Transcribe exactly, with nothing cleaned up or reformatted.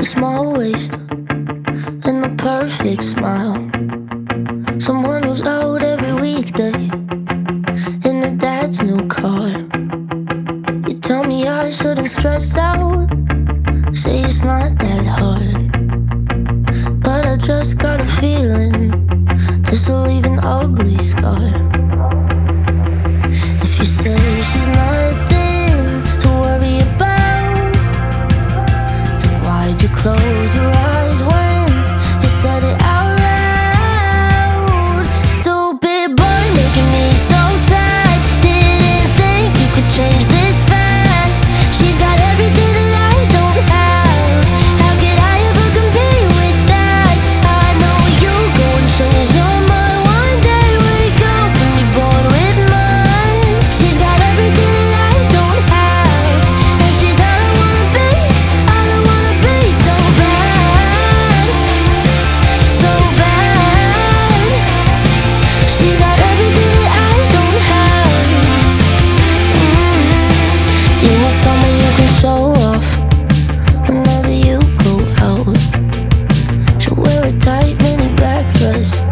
small waist and the perfect smile. Someone who's out every weekday in her dad's new car. You tell me I shouldn't stress out, say it's not that hard, but I just got a feeling this will leave an ugly scar. If you say she's nothing to worry about, then why'd you close your eyes when you said it out loud? Stupid boy making me so sad. Didn't think you could change this fast. She's got everything that I don't have. How could I ever compete with that? I know you'll go and change your mind one day. Wake up and be born with mine. She's got everything that I don't have, and she's all I wanna be, all I wanna be. So bad, so bad. She's got everything that I don't have. mm. You want someone you can show off whenever you go out. She'll wear a tight mini black dress